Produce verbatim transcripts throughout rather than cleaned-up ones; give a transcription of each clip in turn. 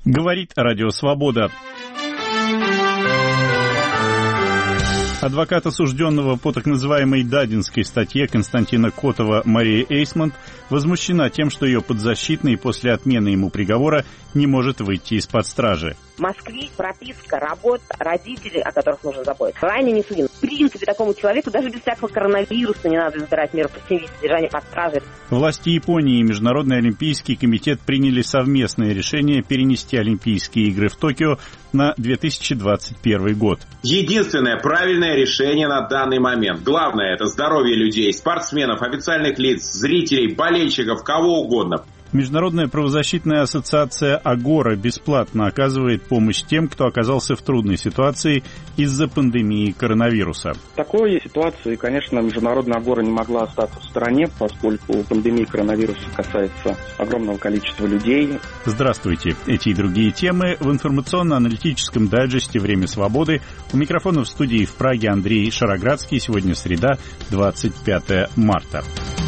Говорит Радио Свобода. Адвокат осужденного по так называемой Дадинской статье Константина Котова Мария Эйсмонт возмущена тем, что ее подзащитный после отмены ему приговора не может выйти из-под стражи. В Москве прописка, работа, родители, о которых нужно заботиться, ранее не судим. В принципе, такому человеку даже без всякого коронавируса не надо избирать меру пресечения содержания под стражей. Власти Японии и Международный олимпийский комитет приняли совместное решение перенести Олимпийские игры в Токио на две тысячи двадцать первый год. Единственное правильное решение на данный момент. Главное — это здоровье людей, спортсменов, официальных лиц, зрителей, болельщиков, кого угодно. Международная правозащитная ассоциация «Агора» бесплатно оказывает помощь тем, кто оказался в трудной ситуации из-за пандемии коронавируса. В такой ситуации, конечно, Международная «Агора» не могла остаться в стороне, поскольку пандемия коронавируса касается огромного количества людей. Здравствуйте. Эти и другие темы в информационно-аналитическом дайджесте «Время свободы». У микрофона в студии в Праге Андрей Шароградский. Сегодня среда, двадцать пятое марта.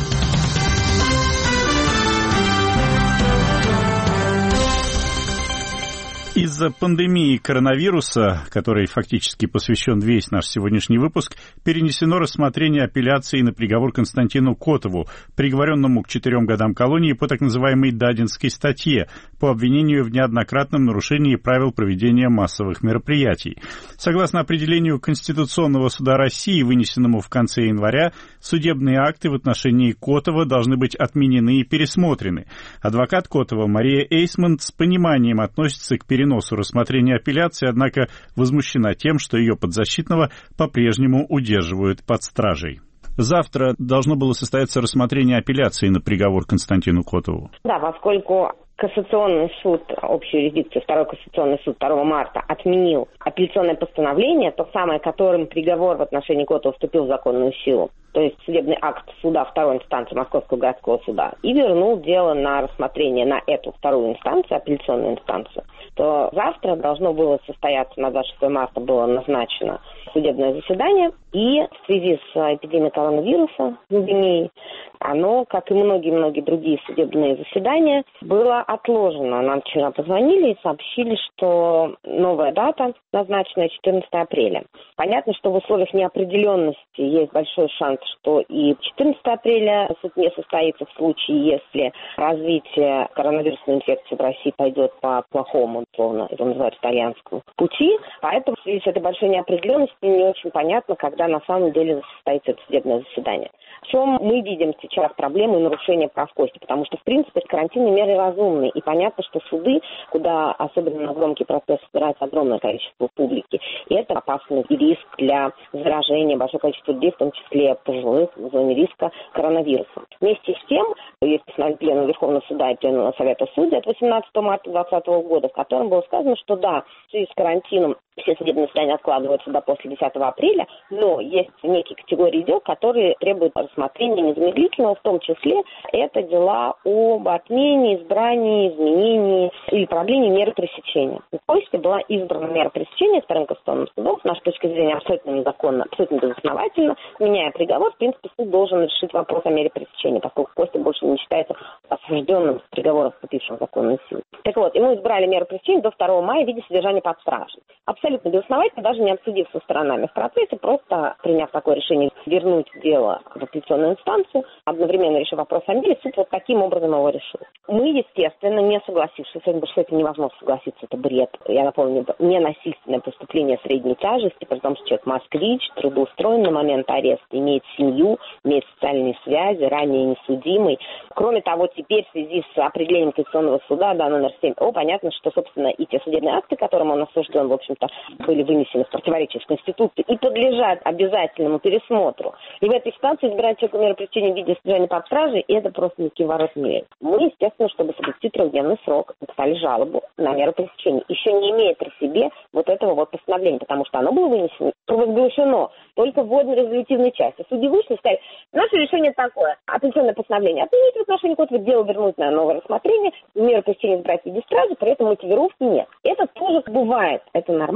Из-за пандемии коронавируса, которой фактически посвящен весь наш сегодняшний выпуск, перенесено рассмотрение апелляции на приговор Константину Котову, приговоренному к четырем годам колонии по так называемой Дадинской статье, по обвинению в неоднократном нарушении правил проведения массовых мероприятий. Согласно определению Конституционного суда России, вынесенному в конце января, судебные акты в отношении Котова должны быть отменены и пересмотрены. Адвокат Котова Мария Эйсмонт с пониманием относится к переносу переносу рассмотрения апелляции, однако возмущена тем, что ее подзащитного по-прежнему удерживают под стражей. Завтра должно было состояться рассмотрение апелляции на приговор Константину Котову. Да, поскольку Кассационный суд, общей юрисдикции, второй Кассационный суд второго марта отменил апелляционное постановление, то самое, которым приговор в отношении Котова вступил в законную силу, то есть судебный акт суда второй инстанции Московского городского суда, и вернул дело на рассмотрение на эту вторую инстанцию, апелляционную инстанцию, то завтра должно было состояться, на двадцать шестое марта было назначено судебное заседание, и в связи с эпидемией коронавируса в Гвинее, оно, как и многие-многие другие судебные заседания, было отложено. Нам вчера позвонили и сообщили, что новая дата назначена четырнадцатое апреля. Понятно, что в условиях неопределенности есть большой шанс, что и четырнадцатого апреля суд не состоится в случае, если развитие коронавирусной инфекции в России пойдет по плохому, условно, это называют итальянскому пути. Поэтому в связи с этой большой неопределенностью не очень понятно, когда на самом деле состоится это судебное заседание. В чем мы видим сейчас проблему и нарушение прав Кости? Потому что, в принципе, карантинные меры разумные. И понятно, что суды, куда особенно на громкий процесс собирается огромное количество публики, и это опасный риск для заражения большое количество людей, в том числе пожилых, в зоне риска коронавируса. Вместе с тем, есть постановление Пленума Верховного суда и Пленума Совета Судей от восемнадцатого марта двадцатого года, в котором было сказано, что да, в связи с карантином все судебные заседания откладываются до после десятого апреля, но есть некие категории дел, которые требуют рассмотрения незамедлительного, в том числе это дела об отмене, избрании, изменении или продлении меры пресечения. В Кости была избрана мера пресечения вторым Конституционным судом, с нашей точки зрения абсолютно незаконно, абсолютно безосновательно. Меняя приговор, в принципе, суд должен решить вопрос о мере пресечения, поскольку Костя больше не считается осужденным с приговором, вступившим в законную силу. Так вот, ему избрали меру пресечения до второго мая в виде содержания под стражей. Абсолютно безосновательно, даже не обсудив со сторонами в процессе, просто приняв такое решение вернуть дело в апелляционную инстанцию, одновременно решив вопрос о мере, суд вот таким образом его решил. Мы, естественно, не согласившись, потому что это невозможно согласиться, это бред. Я напомню, ненасильственное преступление средней тяжести, при том, что человек москвич, трудоустроен на момент ареста, имеет семью, имеет социальные связи, ранее несудимый. Кроме того, теперь в связи с определением Конституционного суда, да, номер семь О, понятно, что, собственно, и те судебные акты, которым он осужден, в общем-то, были вынесены в противоречие с Конституцией и подлежат обязательному пересмотру. И в этой ситуации избирать человеку меру пресечения в виде содержания под стражей, и это просто никаких ворот не лезет. Мы, естественно, чтобы соблюсти трехдневный срок, написали жалобу на меру пресечения, еще не имея при себе вот этого вот постановления, потому что оно было вынесено, провозглашено только в вводно-резолютивной части. Судьи вышли и сказали, наше решение такое, апелляционное постановление отменить в отношении Котова, дело вернуть на новое рассмотрение, меру пресечения избрать в виде стражи, при этом мотивировки нет. Это тоже бывает, это нормально.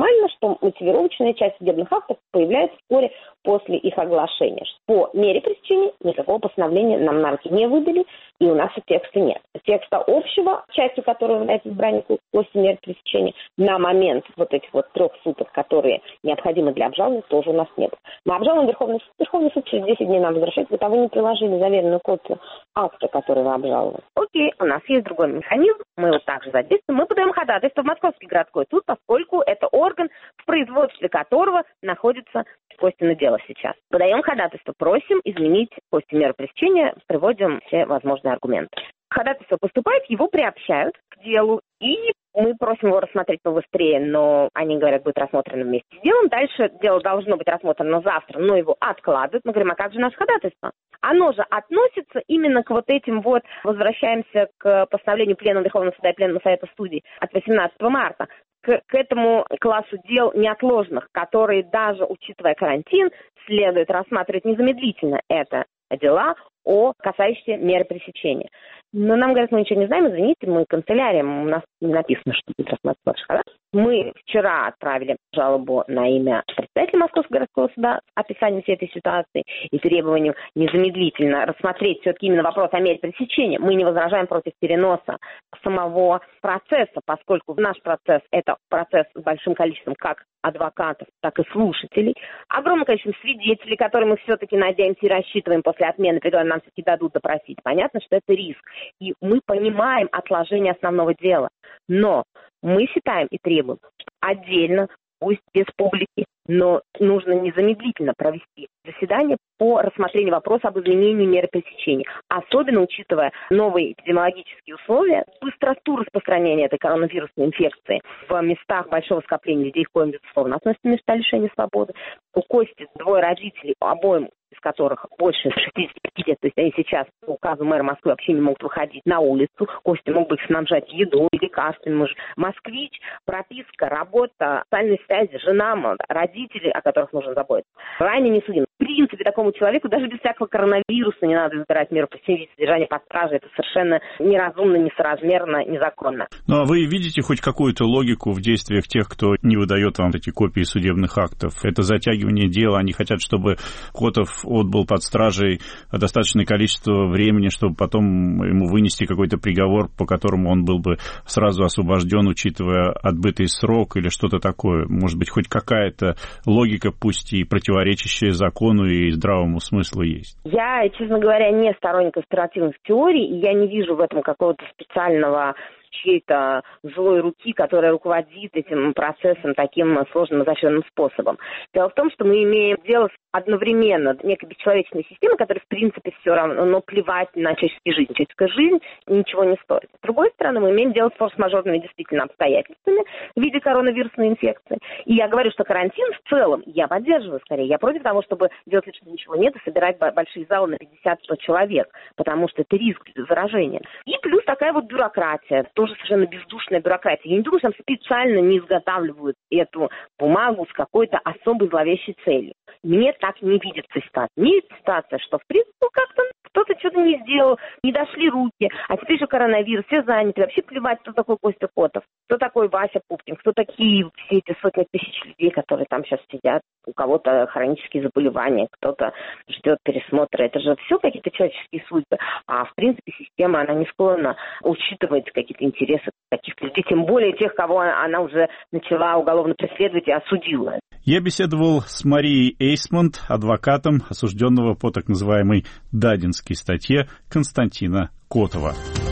нормально, что мотивировочная часть судебных актов появляется вскоре после их оглашения. По мере пресечения никакого постановления нам на руки не выдали, и у нас и текста нет. Текста общего, частью которого является избрание после меры пресечения, на момент вот этих вот трех суток, которые необходимы для обжалования, тоже у нас нет. Мы обжалуем Верховный суд. Верховный суд через десять дней нам возвращает. Вот, а вы не приложили заверенную копию акта, который вы обжаловали. Окей, у нас есть другой механизм, мы его также задействуем. Мы подаем ходатайство в Московский городской суд, поскольку это орган, в производстве которого находится Костина дело сейчас. Подаем ходатайство, просим изменить после меры пресечения, приводим все возможные аргументы. Ходатайство поступает, его приобщают к делу, и мы просим его рассмотреть побыстрее, но они говорят, будет рассмотрено вместе с делом. Дальше дело должно быть рассмотрено завтра, но его откладывают. Мы говорим, а как же наше ходатайство? Оно же относится именно к вот этим вот, возвращаемся к постановлению Пленума Верховного суда и Пленума Совета судей от восемнадцатого марта, к, к этому классу дел неотложных, которые даже учитывая карантин, следует рассматривать незамедлительно. Это дела о касающиеся меры пресечения. Но нам говорят, мы ничего не знаем, извините, мы канцелярия, у нас не написано, что будет рассматривать ваш ходатайство. Мы вчера отправили жалобу на имя председателя Московского городского суда с описанием всей этой ситуации и требованием незамедлительно рассмотреть все-таки именно вопрос о мере пресечения. Мы не возражаем против переноса самого процесса, поскольку наш процесс – это процесс с большим количеством как адвокатов, так и слушателей, огромным количеством свидетелей, которые мы все-таки надеемся и рассчитываем после отмены приговора, нам все-таки дадут допросить. Понятно, что это риск. И мы понимаем отложение основного дела. Но мы считаем и требуем, что отдельно, пусть без публики, но нужно незамедлительно провести заседание по рассмотрению вопроса об изменении меры пресечения. Особенно учитывая новые эпидемиологические условия, быстроту распространения этой коронавирусной инфекции в местах большого скопления людей, в коем, безусловно, относятся места лишения свободы. У Кости двое родителей, обоим из которых больше шестидесяти пяти лет, то есть они сейчас по указу мэра Москвы вообще не могут выходить на улицу. Костя мог бы их снабжать едой, лекарствами. Москвич, прописка, работа, социальные связи, жена, родители, о которых нужно заботиться. Ранее не судим. В принципе, такому человеку даже без всякого коронавируса не надо избирать меру пресечения, содержание под стражей. Это совершенно неразумно, несоразмерно, незаконно. Ну а вы видите хоть какую-то логику в действиях тех, кто не выдает вам эти копии судебных актов? Это затягивание дела, они хотят, чтобы Котов отбыл под стражей достаточное количество времени, чтобы потом ему вынести какой-то приговор, по которому он был бы сразу освобожден, учитывая отбытый срок или что-то такое. Может быть, хоть какая-то логика, пусть и противоречащая закону и здравому смыслу есть? Я, честно говоря, не сторонник конспиративных теорий, и я не вижу в этом какого-то специального чьей-то злой руки, которая руководит этим процессом таким сложным и изощренным способом. Дело в том, что мы имеем дело с одновременно некой бесчеловечной системой, которая, в принципе, все равно, но плевать на человеческую жизнь. Человеческая жизнь ничего не стоит. С другой стороны, мы имеем дело с форс-мажорными действительно обстоятельствами в виде коронавирусной инфекции. И я говорю, что карантин в целом я поддерживаю скорее. Я против того, чтобы делать вид, что ничего нет, и собирать большие залы на пятьдесят-сто человек, потому что это риск заражения. И плюс такая вот бюрократия, тоже совершенно бездушная бюрократия. Я не думаю, что там специально не изготавливают эту бумагу с какой-то особой зловещей целью. Мне так не видится ситуация. Не видится ситуация, что, в принципе, ну, как-то кто-то что-то не сделал, не дошли руки, а теперь еще коронавирус, все заняты. Вообще плевать, кто такой Костя Котов, кто такой Вася Пупкин, кто такие все эти сотни тысяч людей, которые там сейчас сидят. У кого-то хронические заболевания, кто-то ждет пересмотра. Это же все какие-то человеческие судьбы. А, в принципе, система, она не склонна учитывать какие-то интересы таких людей, тем более тех, кого она уже начала уголовно преследовать и осудила. Я беседовал с Марией Эйсмонт, адвокатом осужденного по так называемой Дадинской статье Константина Котова.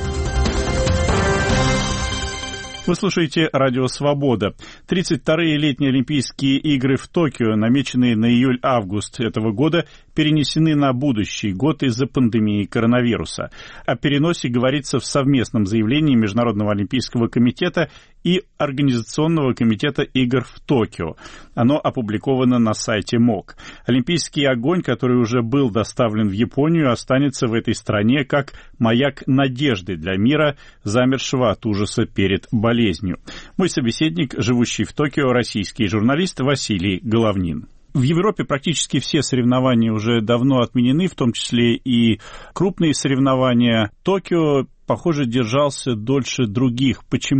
Вы слушаете «Радио Свобода». тридцать вторые летние Олимпийские игры в Токио, намеченные на июль-август этого года, перенесены на будущий год из-за пандемии коронавируса. О переносе говорится в совместном заявлении Международного олимпийского комитета и Организационного комитета игр в Токио. Оно опубликовано на сайте МОК. Олимпийский огонь, который уже был доставлен в Японию, останется в этой стране как маяк надежды для мира, замершего от ужаса перед болезнью. Мой собеседник, живущий в Токио, российский журналист Василий Головнин. В Европе практически все соревнования уже давно отменены, в том числе и крупные соревнования. Токио, похоже, держался дольше других. Почему?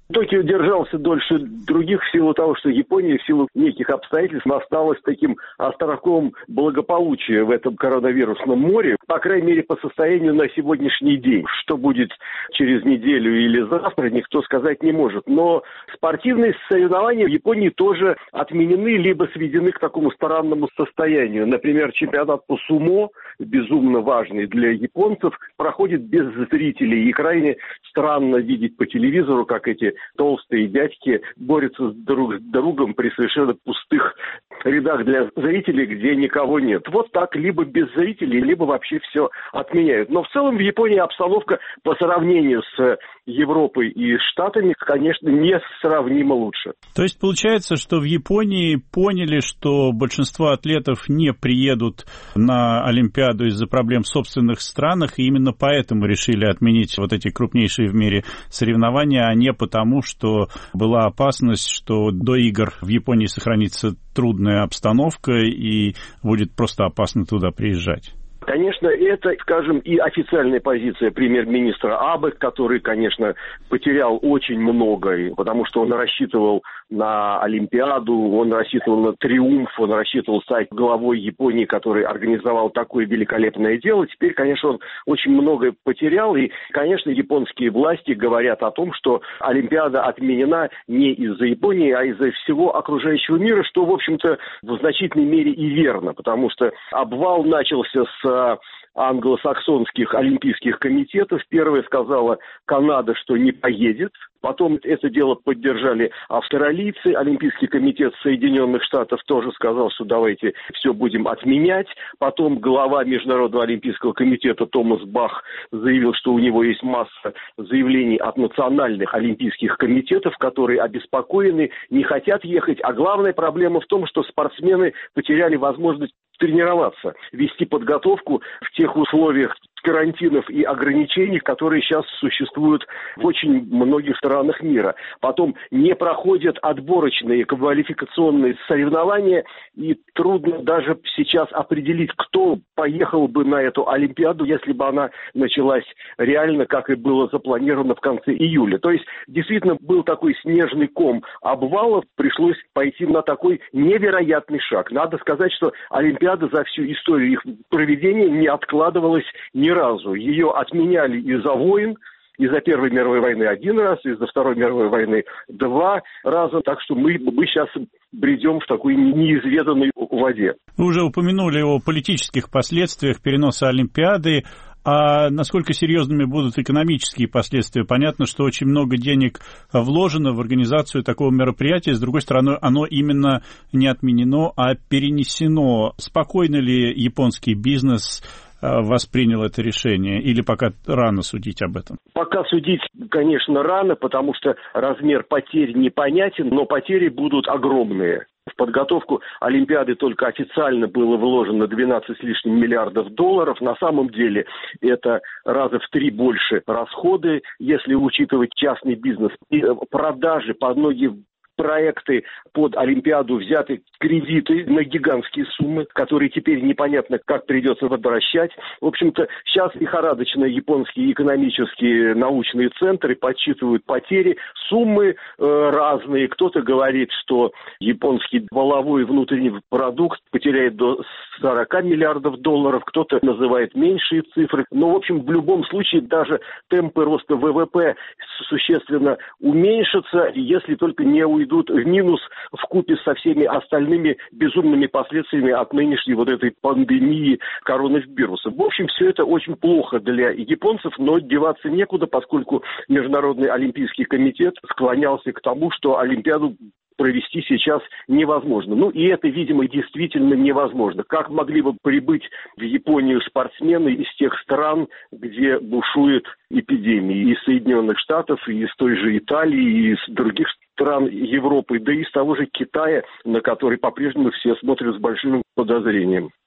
Токио держался дольше других в силу того, что Япония в силу неких обстоятельств осталась таким островком благополучия в этом коронавирусном море, по крайней мере, по состоянию на сегодняшний день. Что будет через неделю или завтра, никто сказать не может. Но спортивные соревнования в Японии тоже отменены, либо сведены к такому странному состоянию. Например, чемпионат по сумо, безумно важный для японцев, проходит без зрителей. И крайне странно видеть по телевизору, как эти толстые дядьки борются друг с другом при совершенно пустых рядах для зрителей, где никого нет. Вот так, либо без зрителей, либо вообще все отменяют. Но в целом в Японии обстановка по сравнению с Европой и Штатами, конечно, несравнимо лучше. То есть получается, что в Японии поняли, что большинство атлетов не приедут на Олимпиаду из-за проблем в собственных странах, и именно поэтому решили отменить вот эти крупнейшие в мире соревнования, а не потому, что была опасность, что до игр в Японии сохранится трудная обстановка и будет просто опасно туда приезжать. Конечно, это, скажем, и официальная позиция премьер-министра Абе, который, конечно, потерял очень многое, потому что он рассчитывал на Олимпиаду, он рассчитывал на триумф, он рассчитывал стать главой Японии, который организовал такое великолепное дело. Теперь, конечно, он очень многое потерял, и, конечно, японские власти говорят о том, что Олимпиада отменена не из-за Японии, а из-за всего окружающего мира, что, в общем-то, в значительной мере и верно, потому что обвал начался с англосаксонских олимпийских комитетов. Первая сказала Канада, что не поедет. Потом это дело поддержали австралийцы. Олимпийский комитет Соединенных Штатов тоже сказал, что давайте все будем отменять. Потом глава Международного олимпийского комитета Томас Бах заявил, что у него есть масса заявлений от национальных олимпийских комитетов, которые обеспокоены, не хотят ехать. А главная проблема в том, что спортсмены потеряли возможность тренироваться, вести подготовку в тех условиях карантинов и ограничений, которые сейчас существуют в очень многих странах мира. Потом не проходят отборочные квалификационные соревнования, и трудно даже сейчас определить, кто поехал бы на эту Олимпиаду, если бы она началась реально, как и было запланировано в конце июля. То есть, действительно, был такой снежный ком обвалов, пришлось пойти на такой невероятный шаг. Надо сказать, что Олимпиада за всю историю их проведения не откладывалась ни разу. Ее отменяли из-за войн, из-за Первой мировой войны один раз, из-за Второй мировой войны два раза. Так что мы, мы сейчас бредем в такой неизведанной воде. Вы уже упомянули о политических последствиях переноса Олимпиады. А насколько серьезными будут экономические последствия? Понятно, что очень много денег вложено в организацию такого мероприятия. С другой стороны, оно именно не отменено, а перенесено. Спокойно ли японский бизнес воспринял это решение, или пока рано судить об этом? Пока судить, конечно, рано, потому что размер потерь непонятен, но потери будут огромные. В подготовку Олимпиады только официально было вложено двенадцать с лишним миллиардов долларов. На самом деле это раза в три больше расходы, если учитывать частный бизнес. И продажи по многим проекты под Олимпиаду взяты кредиты на гигантские суммы, которые теперь непонятно, как придется возвращать. В общем-то, сейчас лихорадочно японские экономические научные центры подсчитывают потери. Суммы э, разные. Кто-то говорит, что японский валовой внутренний продукт потеряет до сорок миллиардов долларов, кто-то называет меньшие цифры. Но, в общем, в любом случае даже темпы роста ВВП существенно уменьшатся, если только не уйдут идут в минус вкупе со всеми остальными безумными последствиями от нынешней вот этой пандемии коронавируса. В общем, все это очень плохо для японцев, но деваться некуда, поскольку Международный олимпийский комитет склонялся к тому, что Олимпиаду провести сейчас невозможно. Ну и это, видимо, действительно невозможно. Как могли бы прибыть в Японию спортсмены из тех стран, где бушует эпидемия, из Соединенных Штатов, и из той же Италии, и из других стран Европы, да и из того же Китая, на который по-прежнему все смотрят с большим подозрением.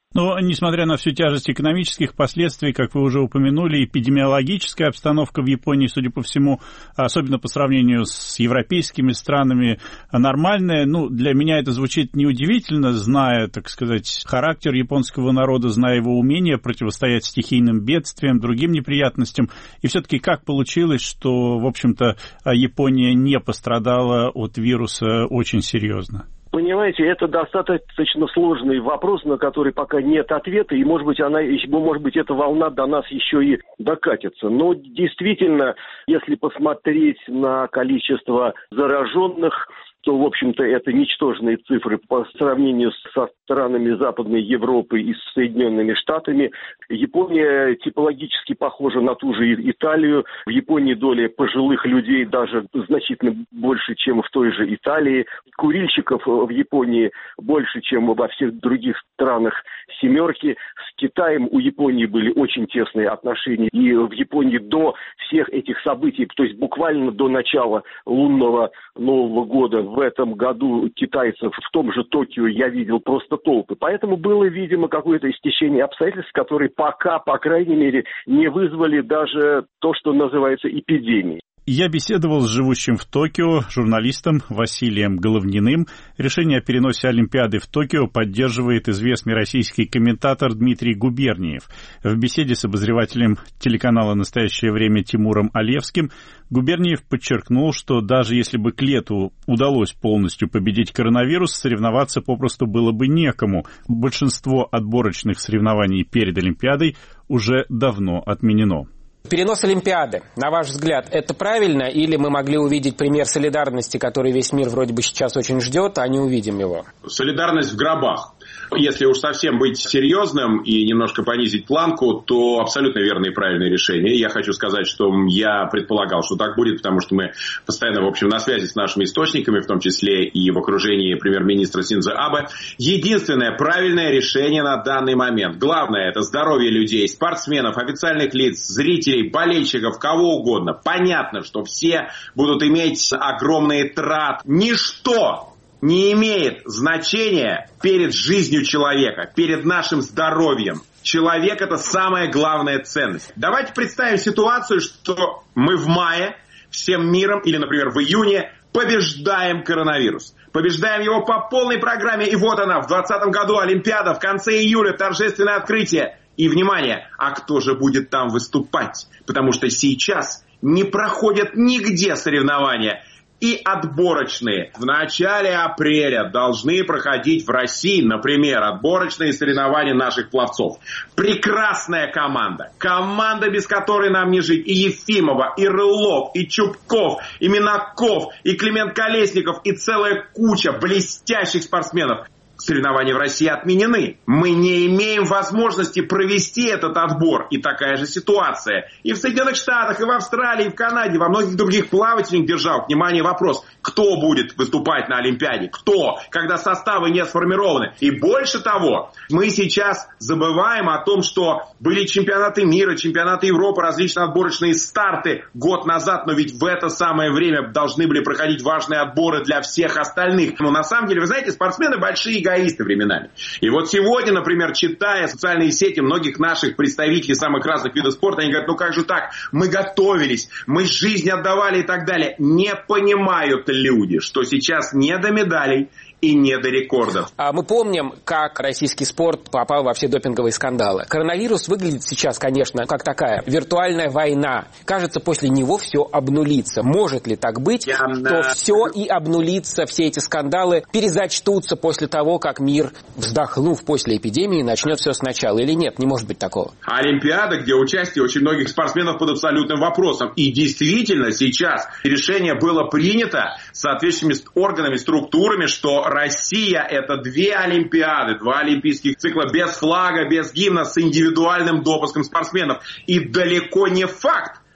Но, несмотря на всю тяжесть экономических последствий, как вы уже упомянули, эпидемиологическая обстановка в Японии, судя по всему, особенно по сравнению с европейскими странами, нормальная. Ну, для меня это звучит неудивительно, зная, так сказать, характер японского народа, зная его умение противостоять стихийным бедствиям, другим неприятностям. И все-таки как получилось, что, в общем-то, Япония не пострадала от вируса очень серьезно? Понимаете, это достаточно сложный вопрос, на который пока нет ответа, и, может быть, она, может быть, эта волна до нас еще и докатится. Но действительно, если посмотреть на количество зараженных, то, в общем-то, это ничтожные цифры по сравнению со странами Западной Европы и с Соединенными Штатами. Япония типологически похожа на ту же Италию. В Японии доля пожилых людей даже значительно больше, чем в той же Италии. Курильщиков в Японии больше, чем во всех других странах семерки. С Китаем у Японии были очень тесные отношения. И в Японии до всех этих событий, то есть буквально до начала лунного Нового года, в этом году китайцев в том же Токио я видел просто толпы. Поэтому было, видимо, какое-то стечение обстоятельств, которые пока, по крайней мере, не вызвали даже то, что называется эпидемией. Я беседовал с живущим в Токио журналистом Василием Головниным. Решение о переносе Олимпиады в Токио поддерживает известный российский комментатор Дмитрий Губерниев. В беседе с обозревателем телеканала «Настоящее время» Тимуром Алевским Губерниев подчеркнул, что даже если бы к лету удалось полностью победить коронавирус, соревноваться попросту было бы некому. Большинство отборочных соревнований перед Олимпиадой уже давно отменено. Перенос Олимпиады, на ваш взгляд, это правильно? Или мы могли увидеть пример солидарности, который весь мир вроде бы сейчас очень ждет, а не увидим его? Солидарность в гробах. Если уж совсем быть серьезным и немножко понизить планку, то абсолютно верное и правильное решение. Я хочу сказать, что я предполагал, что так будет, потому что мы постоянно, в общем, на связи с нашими источниками, в том числе и в окружении премьер-министра Синдзо Абе. Единственное правильное решение на данный момент. Главное – это здоровье людей, спортсменов, официальных лиц, зрителей, болельщиков, кого угодно. Понятно, что все будут иметь огромные траты. Ничто не имеет значения перед жизнью человека, перед нашим здоровьем. Человек – это самая главная ценность. Давайте представим ситуацию, что мы в мае всем миром, или, например, в июне, побеждаем коронавирус. Побеждаем его по полной программе, и вот она, в двадцатом году Олимпиада, в конце июля торжественное открытие. И, внимание, а кто же будет там выступать? Потому что сейчас не проходят нигде соревнования. И отборочные. В начале апреля должны проходить в России, например, отборочные соревнования наших пловцов. Прекрасная команда. Команда, без которой нам не жить. И Ефимова, и Рылов, и Чубков, и Минаков, и Климент Колесников, и целая куча блестящих спортсменов. Соревнования в России отменены. Мы не имеем возможности провести этот отбор. И такая же ситуация. И в Соединенных Штатах, и в Австралии, и в Канаде, во многих других плавательных державах. Внимание, вопрос. Кто будет выступать на Олимпиаде? Кто? Когда составы не сформированы. И больше того, мы сейчас забываем о том, что были чемпионаты мира, чемпионаты Европы, различные отборочные старты год назад. Но ведь в это самое время должны были проходить важные отборы для всех остальных. Но на самом деле, вы знаете, спортсмены большие эгоисты временами. И вот сегодня, например, читая социальные сети многих наших представителей самых разных видов спорта, они говорят, ну как же так, мы готовились, мы жизнь отдавали и так далее. Не понимают люди, что сейчас не до медалей и не до рекордов. Мы помним, как российский спорт попал во все допинговые скандалы. Коронавирус выглядит сейчас, конечно, как такая виртуальная война. Кажется, после него все обнулится. Может ли так быть, Я... что все и обнулится, все эти скандалы перезачтутся после того, как мир, вздохнув после эпидемии, начнет все сначала? Или нет? Не может быть такого. Олимпиада, где участие очень многих спортсменов под абсолютным вопросом. И действительно сейчас решение было принято соответствующими органами, структурами, что Россия – это две Олимпиады, два олимпийских цикла без флага, без гимна, с индивидуальным допуском спортсменов. И далеко не факт,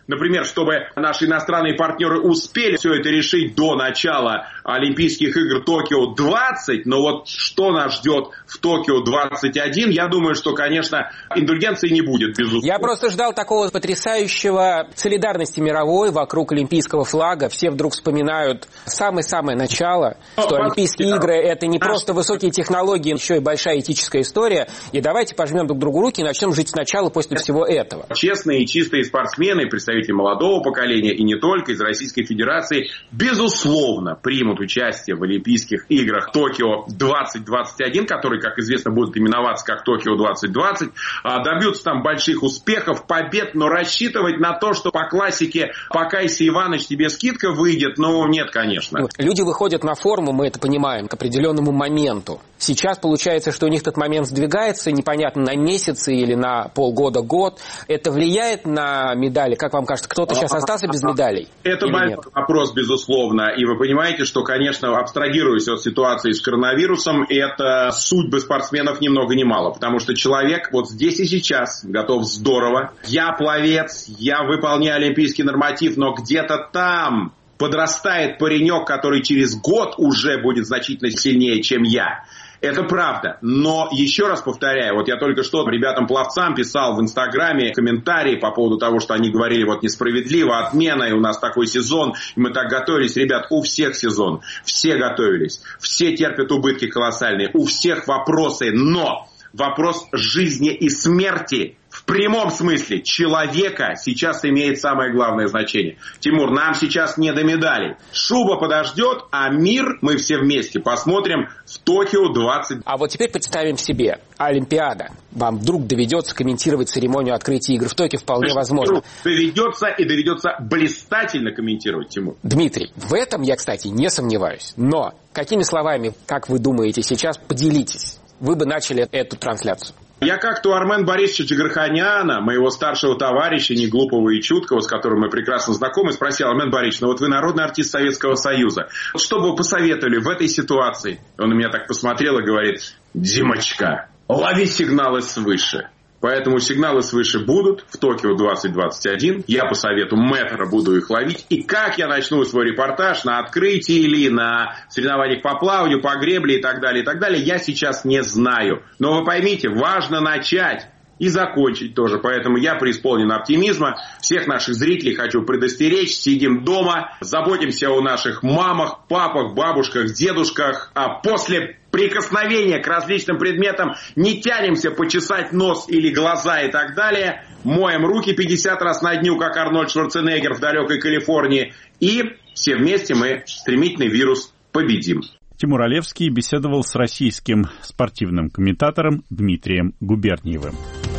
например, чтобы наши иностранные партнеры успели все это решить до начала Олимпийских игр Токио двадцать, но вот что нас ждет в Токио двадцать один, я думаю, что, конечно, индульгенции не будет, безусловно. Я просто ждал такого потрясающего солидарности мировой вокруг олимпийского флага. Все вдруг вспоминают самое-самое начало, но, что Олимпийские да. игры — это не просто высокие технологии, еще и большая этическая история. И давайте пожмем друг другу руки и начнем жить сначала после всего этого. Честные и чистые спортсмены, представители молодого поколения и не только из Российской Федерации, безусловно, примут участие в Олимпийских играх Токио двадцать двадцать один, которые, как известно, будут именоваться как Токио двадцать двадцать, добьются там больших успехов, побед, но рассчитывать на то, что по классике «Покайся, Иваныч, тебе скидка выйдет», ну, нет, конечно. Люди выходят на форму, мы это понимаем, к определенному моменту. Сейчас получается, что у них этот момент сдвигается, непонятно, на месяцы или на полгода, год. Это влияет на медали? Как вам кажется, кто-то сейчас остался без медалей? Это большой вопрос, безусловно. И вы понимаете, что, конечно, абстрагируясь от ситуации с коронавирусом, это судьбы спортсменов ни много ни мало. Потому что человек вот здесь и сейчас готов здорово. Я пловец, я выполняю олимпийский норматив, но где-то там подрастает паренек, который через год уже будет значительно сильнее, чем я. Это правда. Но еще раз повторяю, вот я только что ребятам-пловцам писал в Инстаграме комментарии по поводу того, что они говорили, вот несправедливо, отмена, и у нас такой сезон, и мы так готовились. Ребят, у всех сезон, все готовились, все терпят убытки колоссальные, у всех вопросы, но вопрос жизни и смерти в прямом смысле человека сейчас имеет самое главное значение. Тимур, нам сейчас не до медалей. Шуба подождет, а мир мы все вместе посмотрим в Токио двадцать. А вот теперь представим себе Олимпиада. Вам вдруг доведется комментировать церемонию открытия игр в Токио, вполне возможно. Доведется и доведется блистательно комментировать, Тимур. Дмитрий, в этом я, кстати, не сомневаюсь. Но какими словами, как вы думаете сейчас, поделитесь? Вы бы начали эту трансляцию. Я как-то у Армена Борисовича Джигарханяна, моего старшего товарища, не глупого и чуткого, с которым мы прекрасно знакомы, спросил: Армен Борисович, ну вот вы народный артист Советского Союза. Вот что бы вы посоветовали в этой ситуации? Он на меня так посмотрел и говорит: Димочка, лови сигналы свыше. Поэтому сигналы свыше будут в Токио двадцать двадцать один. Я по совету мэтра буду их ловить. И как я начну свой репортаж на открытии или на соревнованиях по плаванию, по гребле и так далее, и так далее, я сейчас не знаю. Но вы поймите, важно начать и закончить тоже. Поэтому я преисполнен оптимизма. Всех наших зрителей хочу предостеречь. Сидим дома, заботимся о наших мамах, папах, бабушках, дедушках. А после прикосновения к различным предметам не тянемся почесать нос или глаза и так далее. Моем руки пятьдесят раз на дню, как Арнольд Шварценеггер в далекой Калифорнии. И все вместе мы стремительный вирус победим. Тимур Олевский беседовал с российским спортивным комментатором Дмитрием Губерниевым.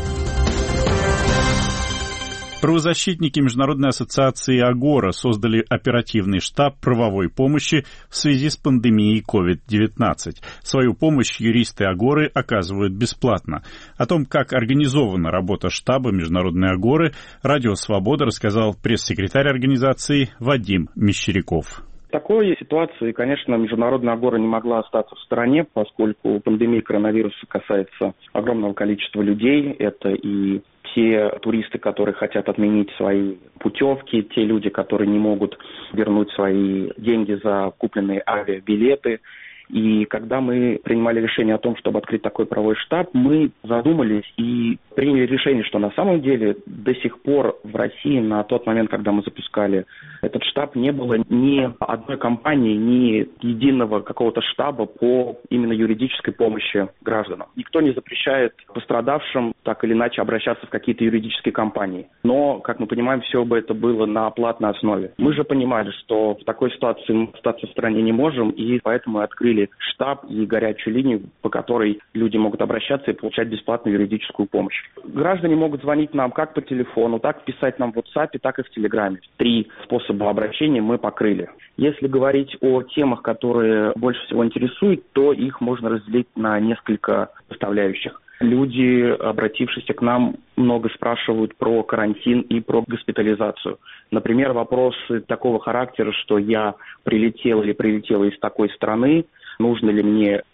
Правозащитники Международной ассоциации «Агора» создали оперативный штаб правовой помощи в связи с пандемией ковид девятнадцать. Свою помощь юристы «Агоры» оказывают бесплатно. О том, как организована работа штаба Международной «Агоры», «Радио Свобода» рассказал пресс-секретарь организации Вадим Мещеряков. В такой ситуации, конечно, Международная Агора не могла остаться в стороне, поскольку пандемия коронавируса касается огромного количества людей. Это и те туристы, которые хотят отменить свои путевки, те люди, которые не могут вернуть свои деньги за купленные авиабилеты. И когда мы принимали решение о том, чтобы открыть такой правовой штаб, мы задумались и приняли решение, что на самом деле до сих пор в России на тот момент, когда мы запускали этот штаб, не было ни одной компании, ни единого какого-то штаба по именно юридической помощи гражданам. Никто не запрещает пострадавшим так или иначе обращаться в какие-то юридические компании. Но, как мы понимаем, все бы это было на платной основе. Мы же понимали, что в такой ситуации мы остаться в стране не можем, и поэтому открыли штаб и горячую линию, по которой люди могут обращаться и получать бесплатную юридическую помощь. Граждане могут звонить нам как по телефону, так писать нам в WhatsApp, так и в Телеграме. Три способа обращения мы покрыли. Если говорить о темах, которые больше всего интересуют, то их можно разделить на несколько составляющих. Люди, обратившиеся к нам, много спрашивают про карантин и про госпитализацию. Например, вопросы такого характера, что я прилетел или прилетела из такой страны, нужно ли мне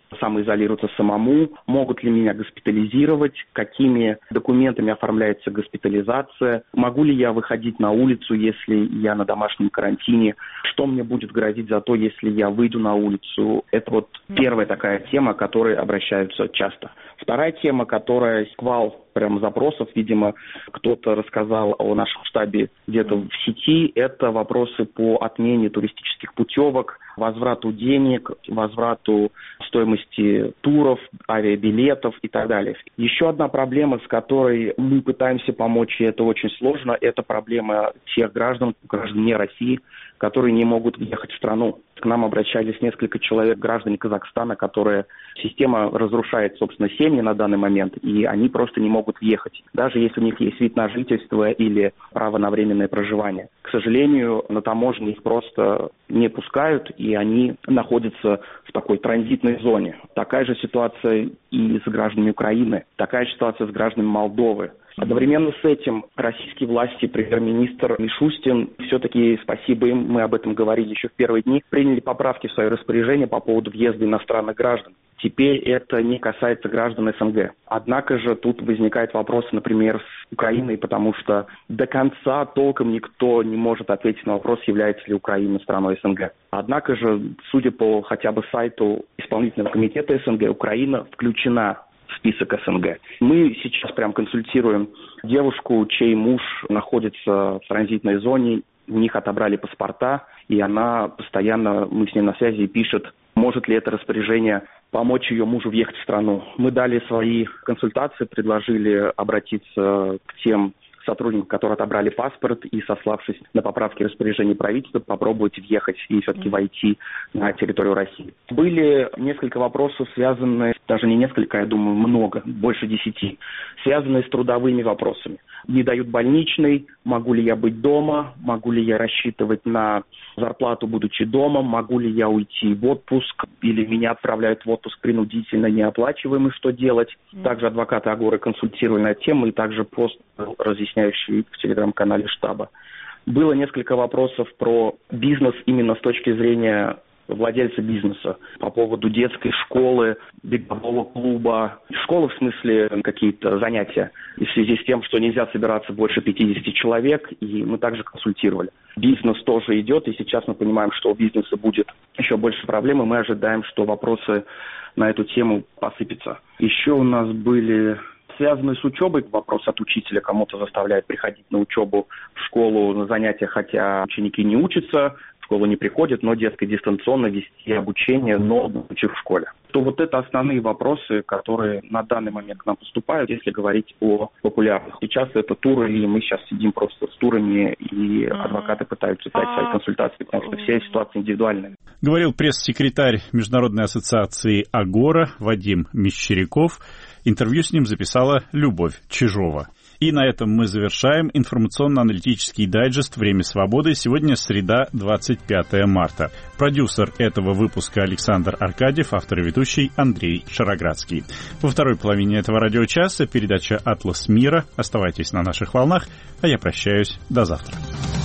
самоизолироваться самому, могут ли меня госпитализировать, какими документами оформляется госпитализация, могу ли я выходить на улицу, если я на домашнем карантине, что мне будет грозить за то, если я выйду на улицу. Это вот первая такая тема, к которой обращаются часто. Вторая тема, которая сквал прям запросов, видимо, кто-то рассказал о нашем штабе где-то в сети, это вопросы по отмене туристических путевок, возврату денег, возврату стоимости туров, авиабилетов и так далее. Еще одна проблема, с которой мы пытаемся помочь, и это очень сложно, это проблема тех граждан, граждан не России, которые не могут въехать в страну. К нам обращались несколько человек, граждане Казахстана, которые система разрушает, собственно, семьи на данный момент, и они просто не могут въехать, даже если у них есть вид на жительство или право на временное проживание. К сожалению, на таможне их просто не пускают, и они находятся в такой транзитной зоне. Такая же ситуация и с гражданами Украины, такая же ситуация с гражданами Молдовы. Одновременно с этим российские власти, премьер-министр Мишустин, все-таки, спасибо им, мы об этом говорили еще в первые дни, приняли поправки в свое распоряжение по поводу въезда иностранных граждан. Теперь это не касается граждан СНГ. Однако же тут возникает вопрос, например, с Украиной, потому что до конца толком никто не может ответить на вопрос, является ли Украина страной СНГ. Однако же, судя по хотя бы сайту исполнительного комитета СНГ, Украина включена в список СНГ. Мы сейчас прям консультируем девушку, чей муж находится в транзитной зоне, у них отобрали паспорта, и она постоянно, мы с ней на связи, пишет, может ли это распоряжение помочь ее мужу въехать в страну. Мы дали свои консультации, предложили обратиться к тем сотрудникам, которые отобрали паспорт, и, сославшись на поправки распоряжений правительства, попробовать въехать и все-таки войти на территорию России. Были несколько вопросов, связанные, даже не несколько, я думаю, много, больше десяти, связанные с трудовыми вопросами. Не дают больничный, могу ли я быть дома, могу ли я рассчитывать на зарплату, будучи дома, могу ли я уйти в отпуск, или меня отправляют в отпуск принудительно, неоплачиваемый, что делать. Также адвокаты Агоры консультировали на эту тему, и также пост разъясняющий в телеграм-канале штаба. Было несколько вопросов про бизнес именно с точки зрения владельца бизнеса по поводу детской школы, бегового клуба. Школы, в смысле, какие-то занятия. И в связи с тем, что нельзя собираться больше пятидесяти человек, и мы также консультировали. Бизнес тоже идет, и сейчас мы понимаем, что у бизнеса будет еще больше проблем, и мы ожидаем, что вопросы на эту тему посыпятся. Еще у нас были связанные с учебой, вопрос от учителя, кому-то заставляет приходить на учебу в школу, на занятия, хотя ученики не учатся, в школу не приходят, но, дескать, дистанционно вести обучение, но будучи в школе. То вот это основные вопросы, которые на данный момент к нам поступают, если говорить о популярных. Сейчас это туры, и мы сейчас сидим просто с турами, и адвокаты пытаются дать свои консультации, потому что все ситуации индивидуальные. Говорил пресс-секретарь Международной ассоциации Агора Вадим Мещеряков. Интервью с ним записала Любовь Чижова. И на этом мы завершаем информационно-аналитический дайджест «Время свободы». Сегодня среда, двадцать пятое марта. Продюсер этого выпуска Александр Аркадьев, автор и ведущий Андрей Шароградский. Во второй половине этого радиочаса передача «Атлас мира». Оставайтесь на наших волнах, а я прощаюсь. До завтра.